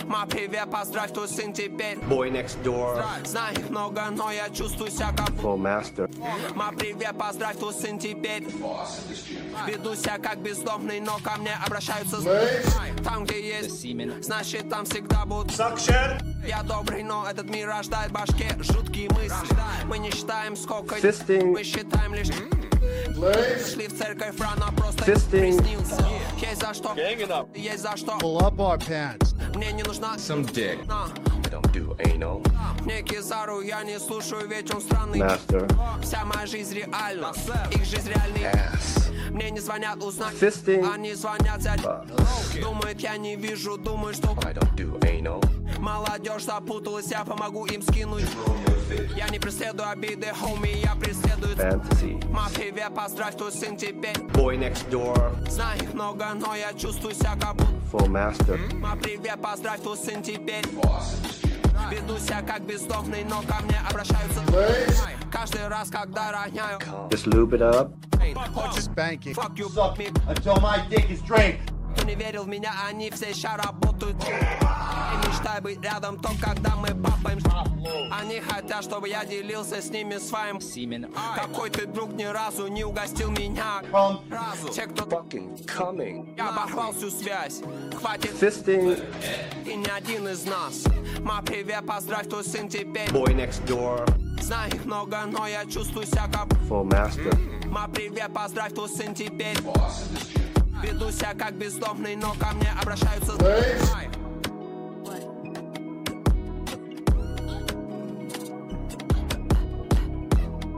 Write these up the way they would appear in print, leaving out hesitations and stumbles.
Ма, привет, поздравь, твой сын теперь. Boy next door. Знаю их много, но я чувствую себя как Full master. Ма, привет, поздравь, твой сын теперь. Веду себя как бездомный, но ко мне обращаются там, где есть, значит, там всегда будут. Я добрый, но этот мир рождает в башке жуткие мысли. Мы не считаем, сколько мы считаем лишь. Шли в церковь рано, просто приснился. Есть за что, есть за что. Pull up our pants. Мне не нужна Some dick. I don't do anal. Мне Кизару я не слушаю, ведь он странный. Master. Вся моя жизнь реальна, их жизнь реальный. Ass. Мне не звонят узнать, Fisting. они звонят взять. Думают, я не вижу, думают, что I don't do anal. молодежь запуталась, я помогу им скинуть. Я не преследую обиды, хоми, я преследую Fantasy. Ма, привет, поздравь, твой сын теперь. Boy next door. Знаю их много, но я чувствую себя как будто. Full master. Ма, привет, поздравь, твой сын теперь. Веду себя как бездомный, но ко мне обращаются. Каждый раз, когда роняю. Just lube it up. Хочешь Spanking. fuck you, Suck me. until my dick is drained. Кто не верил в меня, они все ща работают. И мечтай быть рядом, то когда мы папаем. Они хотят, чтобы я делился с ними своим семенем. Какой ты друг ни разу не угостил меня. Разу. Те, кто Fucking coming. я оборвал всю связь. Хватит Fisting. и ни один из нас. Ма, привет, поздравь, твой сын теперь. Boy next door. Знаю их много, но я чувствую себя как. Full master. Ма, привет, поздравь, твой сын теперь. Веду себя как бездомный, но ко мне обращаются.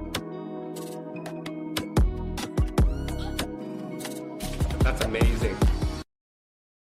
That's amazing.